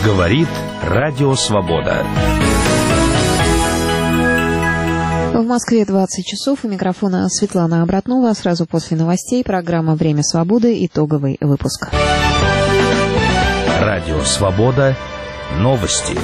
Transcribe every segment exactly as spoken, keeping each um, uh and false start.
Говорит Радио Свобода. В Москве двадцать часов. У микрофона Светлана Обратнова. Сразу после новостей программа «Время свободы». Итоговый выпуск. Радио Свобода. Новости.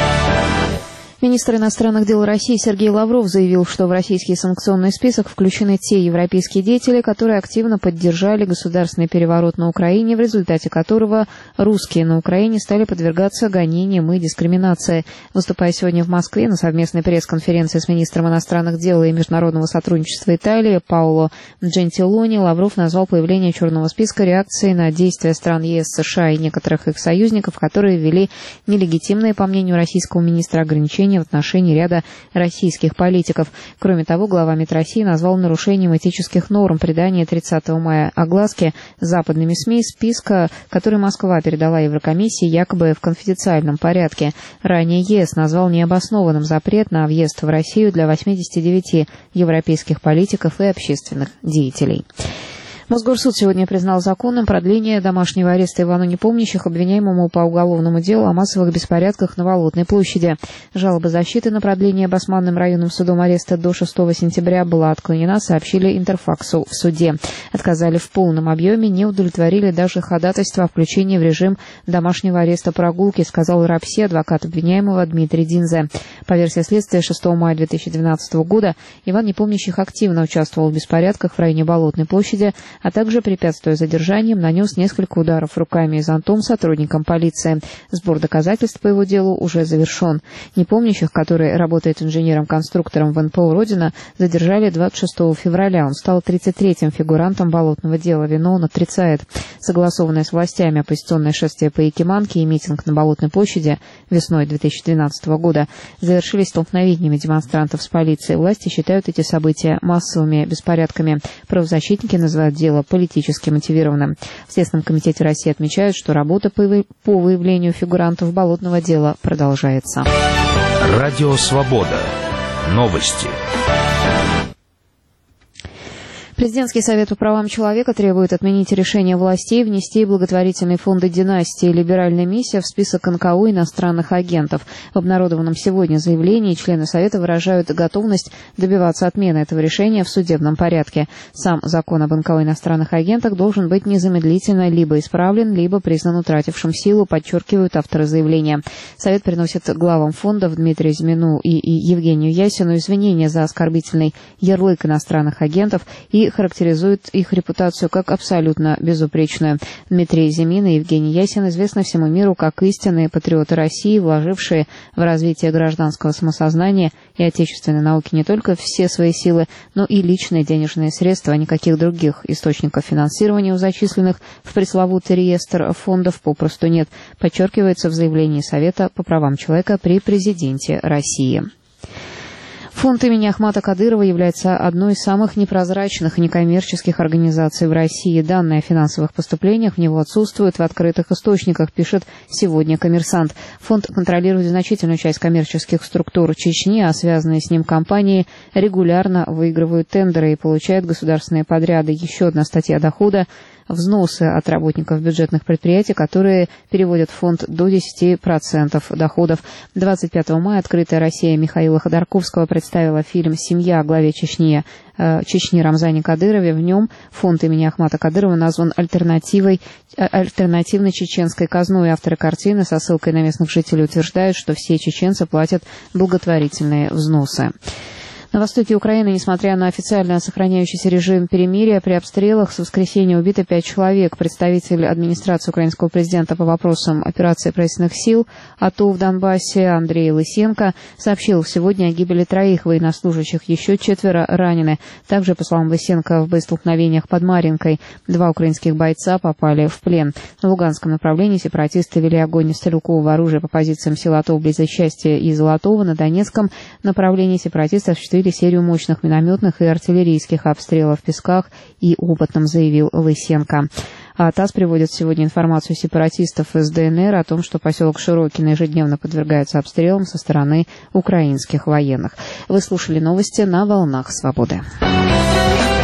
Министр иностранных дел России Сергей Лавров заявил, что в российский санкционный список включены те европейские деятели, которые активно поддержали государственный переворот на Украине, в результате которого русские на Украине стали подвергаться гонениям и дискриминации. Выступая сегодня в Москве на совместной пресс-конференции с министром иностранных дел и международного сотрудничества Италии Паоло Джентилони, Лавров назвал появление черного списка реакцией на действия стран ЕС, США и некоторых их союзников, которые ввели нелегитимные, по мнению российского министра, ограничения в отношении ряда российских политиков. Кроме того, глава МИД России назвал нарушением этических норм придания тридцатого мая огласки западными СМИ списка, который Москва передала Еврокомиссии якобы в конфиденциальном порядке. Ранее ЕС назвал необоснованным запрет на въезд в Россию для восьмидесяти девяти европейских политиков и общественных деятелей. Мосгорсуд сегодня признал законным продление домашнего ареста Ивану Непомнящих, обвиняемому по уголовному делу о массовых беспорядках на Болотной площади. Жалоба защиты на продление Басманным районным судом ареста до шестого сентября была отклонена, сообщили Интерфаксу в суде. Отказали в полном объеме, не удовлетворили даже ходатайство о включении в режим домашнего ареста прогулки, сказал РАПСИ адвокат обвиняемого Дмитрий Динзе. По версии следствия, шестого мая две тысячи двенадцатого года Иван Непомнящих активно участвовал в беспорядках в районе Болотной площади, а также, препятствуя задержаниям, нанес несколько ударов руками и зонтом сотрудникам полиции. Сбор доказательств по его делу уже завершен. Непомнящих, который работает инженером-конструктором в эн пэ о «Родина», задержали двадцать шестого февраля. Он стал тридцать третьим фигурантом болотного дела. Вину он отрицает. Согласованное с властями оппозиционное шествие по Якиманке и митинг на Болотной площади весной две тысячи двенадцатого года завершились столкновениями демонстрантов с полицией. Власти считают эти события массовыми беспорядками. Правозащитники называют дело политически мотивированным. В Следственном комитете России отмечают, что работа по выявлению фигурантов болотного дела продолжается. Радио Свобода. Новости. Президентский совет по правам человека требует отменить решение властей внести благотворительные фонды «Династии» и «Либеральная миссия» в список эн ка о иностранных агентов. В обнародованном сегодня заявлении члены Совета выражают готовность добиваться отмены этого решения в судебном порядке. Сам закон об эн ка о иностранных агентах должен быть незамедлительно либо исправлен, либо признан утратившим силу, подчеркивают авторы заявления. Совет приносит главам фондов Дмитрию Зимину и, и Евгению Ясину извинения за оскорбительный ярлык иностранных агентов и характеризует их репутацию как абсолютно безупречную. Дмитрий Зимин и Евгений Ясин известны всему миру как истинные патриоты России, вложившие в развитие гражданского самосознания и отечественной науки не только все свои силы, но и личные денежные средства. Никаких других источников финансирования у зачисленных в пресловутый реестр фондов попросту нет, подчеркивается в заявлении Совета по правам человека при президенте России. Фонд имени Ахмата Кадырова является одной из самых непрозрачных и некоммерческих организаций в России. Данные о финансовых поступлениях в него отсутствуют в открытых источниках, пишет сегодня «Коммерсант». Фонд контролирует значительную часть коммерческих структур Чечни, а связанные с ним компании регулярно выигрывают тендеры и получают государственные подряды. Еще одна статья дохода – взносы от работников бюджетных предприятий, которые переводят в фонд до десяти процентов доходов. двадцать пятого мая «Открытая Россия» Михаила Ходорковского представила фильм «Семья» о главе Чечни, э, Чечни Рамзане Кадырове. В нем фонд имени Ахмата Кадырова назван альтернативой, э, альтернативной чеченской казной. Авторы картины со ссылкой на местных жителей утверждают, что все чеченцы платят благотворительные взносы. На востоке Украины, несмотря на официально сохраняющийся режим перемирия, при обстрелах с воскресенья убито пять человек. Представитель администрации украинского президента по вопросам операции правительственных сил АТО в Донбассе Андрей Лысенко сообщил сегодня о гибели троих военнослужащих, еще четверо ранены. Также, по словам Лысенко, в боестолкновениях под Марьинкой два украинских бойца попали в плен. На Луганском направлении сепаратисты вели огонь из стрелкового оружия по позициям сил АТО вблизи Счастья и Золотого. На Донецком направлении сепаратисты осуществили серию мощных минометных и артиллерийских обстрелов в Песках и Опытном, заявил Лысенко. А ТАСС приводит сегодня информацию сепаратистов из Дэ Эн Эр о том, что поселок Широкино ежедневно подвергается обстрелам со стороны украинских военных. Вы слушали новости на «Волнах Свободы».